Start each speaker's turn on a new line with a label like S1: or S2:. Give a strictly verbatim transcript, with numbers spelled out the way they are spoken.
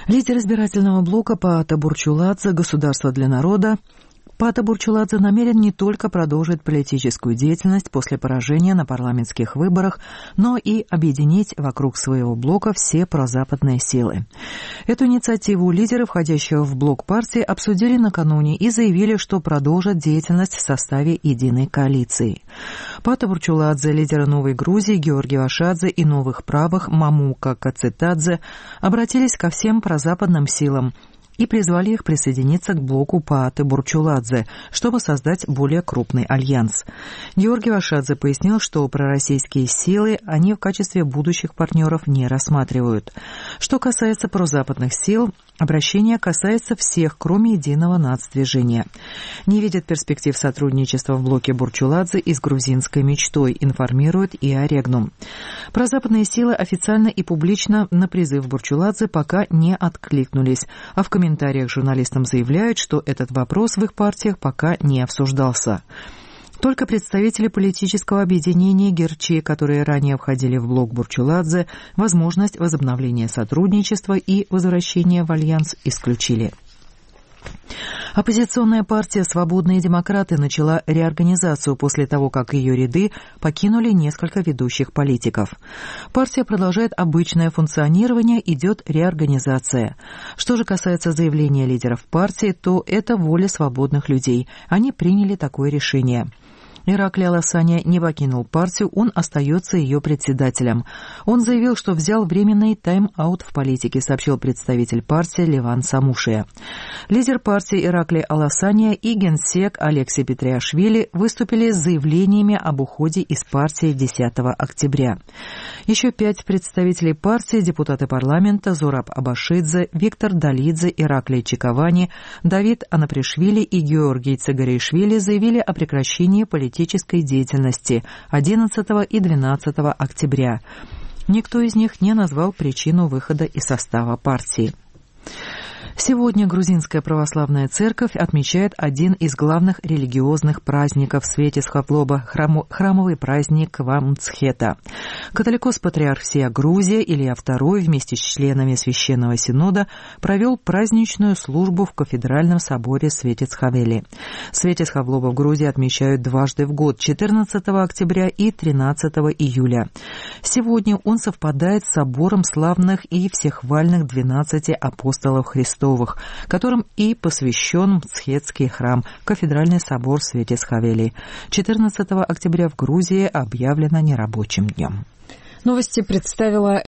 S1: Лидер избирательного блока Паата Бурчуладзе «Государство для народа» Паата Бурчуладзе намерен не только продолжить политическую деятельность после поражения на парламентских выборах, но и объединить вокруг своего блока все прозападные силы. Эту инициативу лидеры, входящего в блок партии, обсудили накануне и заявили, что продолжат деятельность в составе единой коалиции. Паата Бурчуладзе, лидеры Новой Грузии Георгий Вашадзе и Новых правых Мамука Кацитадзе обратились ко всем прозападным силам и призвали их присоединиться к блоку Пааты Бурчуладзе, чтобы создать более крупный альянс. Георгий Вашадзе пояснил, что пророссийские силы они в качестве будущих партнеров не рассматривают. Что касается прозападных сил, обращение касается всех, кроме единого нацдвижения. Не видят перспектив сотрудничества в блоке Бурчуладзе и с грузинской мечтой, информирует ИА Регнум. Прозападные силы официально и публично на призыв Бурчуладзе пока не откликнулись, а в комментариях В комментариях журналистам заявляют, что этот вопрос в их партиях пока не обсуждался. Только представители политического объединения Герчи, которые ранее входили в блок Бурчуладзе, возможность возобновления сотрудничества и возвращения в альянс исключили. Оппозиционная партия «Свободные демократы» начала реорганизацию после того, как ее ряды покинули несколько ведущих политиков. Партия продолжает обычное функционирование, идет реорганизация. Что же касается заявления лидеров партии, то это воля свободных людей. Они приняли такое решение. Иракли Аласаня не покинул партию, он остается ее председателем. Он заявил, что взял временный тайм-аут в политике, сообщил представитель партии Леван Самушия. Лидер партии Иракли Аласаня и генсек Алексей Петриашвили выступили с заявлениями об уходе из партии десятого октября. Еще пять представителей партии, депутаты парламента Зораб Абашидзе, Виктор Далидзе, Иракли Чиковани, Давид Анапришвили и Георгий Цагаришвили заявили о прекращении политической политической деятельности одиннадцатого и двенадцатого октября. Никто из них не назвал причину выхода из состава партии. Сегодня Грузинская православная церковь отмечает один из главных религиозных праздников в свете Схавлоба – храмовый праздник Вамцхета. Католикос-патриарх всея Грузия Илья второй вместе с членами Священного Синода провел праздничную службу в кафедральном соборе Светец-Хавели. Светец-Хавлоба в Грузии отмечают дважды в год – четырнадцатого октября и тринадцатого июля. Сегодня он совпадает с собором славных и всехвальных двенадцати апостолов Христов, которым и посвящен Мцхетский храм, кафедральный собор Светец-Хавели. четырнадцатого октября в Грузии объявлено нерабочим днем.
S2: Новости представила